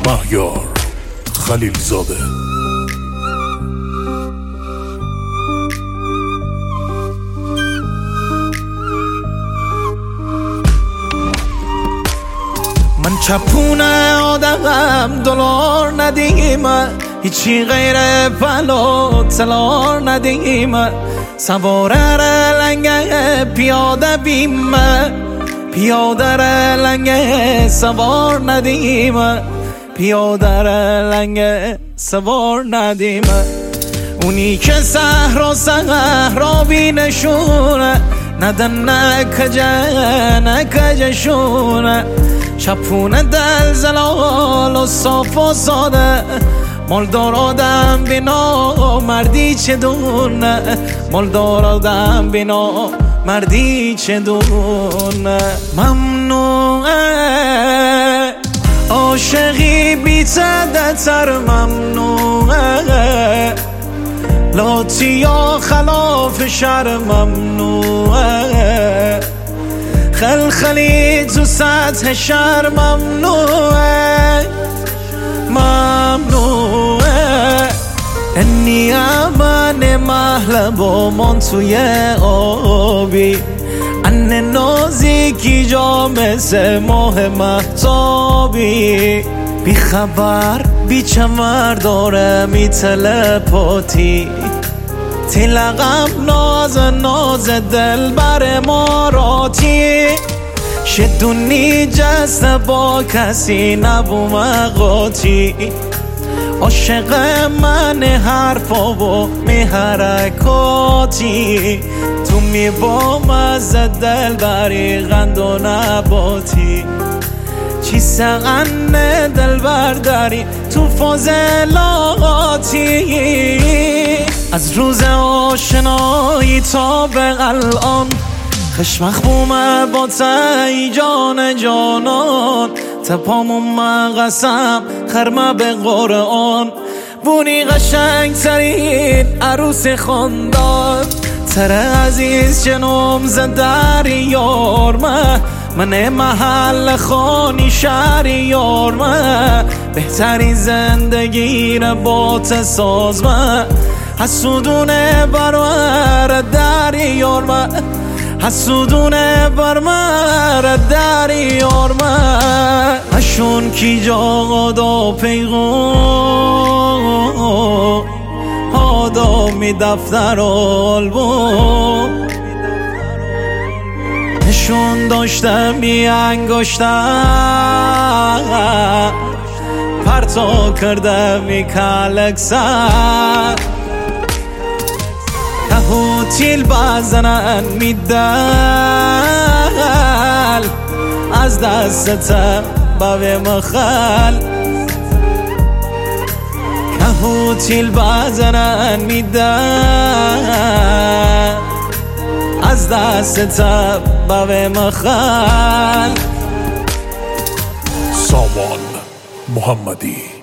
مهیار خلیلزاده. من چپونه آدمم دلار ندیم، هیچی غیر پلو تلار ندیم. سواره لنگه پیاده بیم، پیاده لنگه سوار ندیم، پیاده لنگه سوار ندیم. اونی که صحرا بینشونه، ندن نکجشونه. چپونه دل زلال و صاف و ساده، مالدار آدم بینا مردی چه دونه. مالدار آدم بینا مردی چه دونه. ممنوعه عاشقی بی تر، ممنوعه لاتی یا خلاف شر، ممنوعه خلخلی تو سطح شهر، ممنوعه ممنوعه. انی امن محل با من توی آبی، ان نازکی جا مثل ماه مهتابی. بی خبر بی چمر داره می تلپاتی، تلقم ناز دل بر ماراتی. شدونی جست با کسی نبو مقاتی، عاشق من حرفا و می حرکاتی. تو می با مزه دل بری غند و نباتی، چی سقن دل برداری تو فاضلاتی. از روز آشنایی تا به الان، خشم مخبومه با تی جان جانان. تپامون من قسم خرمه به قرآن، بونی قشنگ ترین عروس خاندان. تره عزیز جنوم زدر یارمه، من محل خانی شهر یارمه. بهترین زندگی را با تسازمه، حسودونه برمه در یارمه، حسودونه برمه در یارمه. اشون کی جا دا پیغام آدامی دفتر آلبوم. نشون داشتم بی انگشتم، پرتا کردم بی کلکسن. تیل بزنن میدل، از دستم باوی مخل. تیل بزنن میدل، از دستم باوی مخل. سامان محمدی.